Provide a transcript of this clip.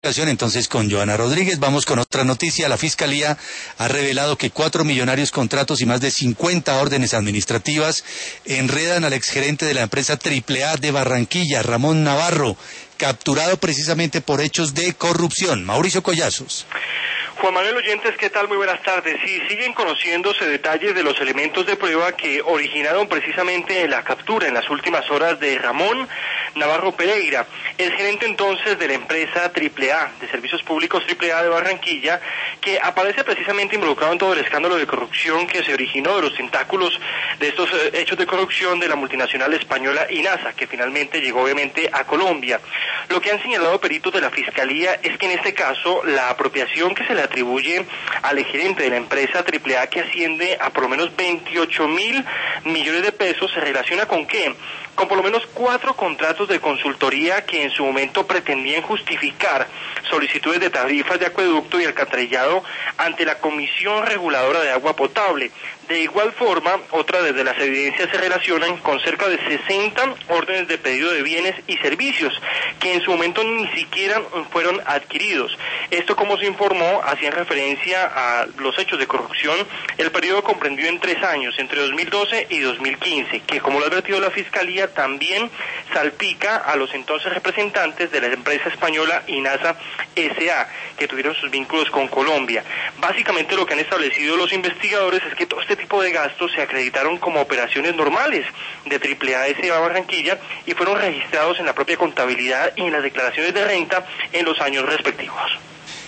Entonces con Joana Rodríguez vamos con otra noticia. La Fiscalía ha revelado que 4 millonarios contratos y más de 50 órdenes administrativas enredan al exgerente de la empresa AAA de Barranquilla, Ramón Navarro, capturado precisamente por hechos de corrupción. Mauricio Collazos. Juan Manuel Oyentes, ¿qué tal? Muy buenas tardes. Sí, siguen conociéndose detalles de los elementos de prueba que originaron precisamente la captura en las últimas horas de Ramón Navarro Pereira, el gerente entonces de la empresa AAA, de Servicios Públicos AAA de Barranquilla, que aparece precisamente involucrado en todo el escándalo de corrupción que se originó de los tentáculos de estos hechos de corrupción de la multinacional española INASA, que finalmente llegó obviamente a Colombia. Lo que han señalado peritos de la Fiscalía es que en este caso la apropiación que se le atribuye al gerente de la empresa AAA, que asciende a por lo menos 28.000 millones de pesos, se relaciona con ¿qué? Con por lo menos 4 contratos de consultoría que en su momento pretendían justificar solicitudes de tarifas de acueducto y alcantarillado ante la Comisión Reguladora de Agua Potable. De igual forma, otras desde las evidencias se relacionan con cerca de 60 órdenes de pedido de bienes y servicios que en su momento ni siquiera fueron adquiridos. Esto, como se informó, hacía referencia a los hechos de corrupción. El periodo comprendió en 3 años, entre 2012 y 2015, que, como lo ha advertido la Fiscalía, también salpica a los entonces representantes de la empresa española INASA S.A., que tuvieron sus vínculos con Colombia. Básicamente lo que han establecido los investigadores es que todo este tipo de gastos se acreditaron como operaciones normales de AAA S.A. Barranquilla y fueron registrados en la propia contabilidad y en las declaraciones de renta en los años respectivos.